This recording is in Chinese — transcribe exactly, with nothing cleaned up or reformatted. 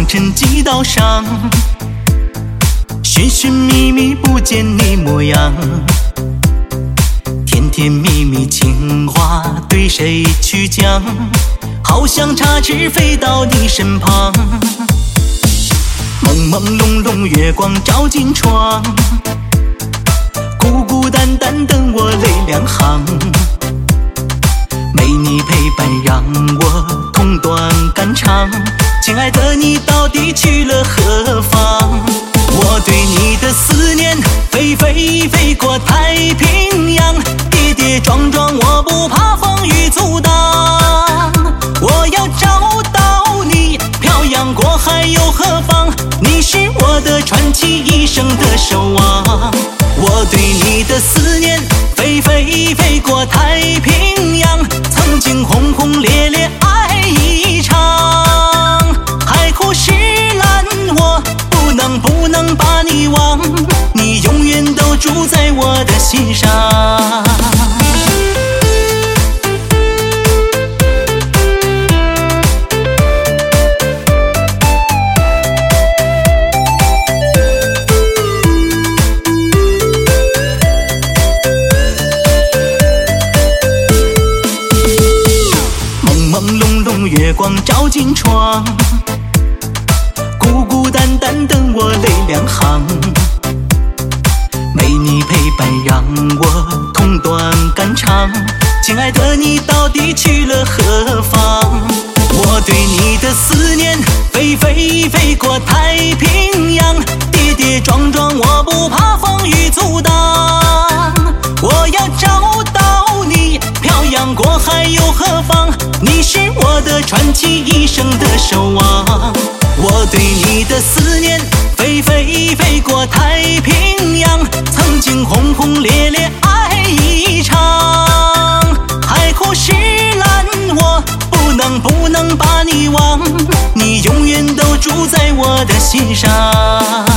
尘几道伤，寻寻觅觅不见你模样，甜甜蜜蜜情话对谁去讲？好想插翅飞到你身旁，朦朦胧胧月光照进窗，孤孤单单等我泪两行，没你陪伴让我痛断肝肠，亲爱的你到底去了何方？我对你的思念飞飞飞过太平洋，跌跌撞撞我不怕风雨阻挡，我要找到你，漂洋过海又何妨？你是我的传奇，一生的守望。我对你的思念飞飞飞过太平洋，曾经轰轰烈烈爱一场，海枯石烂我不能不能把你忘，你永远都住在我的心上。月光照进窗，孤孤单单等我泪两行，没你陪伴让我痛断肝肠，亲爱的你到底去了何方？我对你的思念飞飞飞过太平洋，跌跌撞撞我不怕风雨阻挡，我要找到你，漂洋过海又何妨？你是我的传奇，一生的守望。我对你的思念飞飞飞过太平洋，曾经轰轰烈烈爱一场，海枯石烂我不能不能把你忘，你永远都住在我的心上。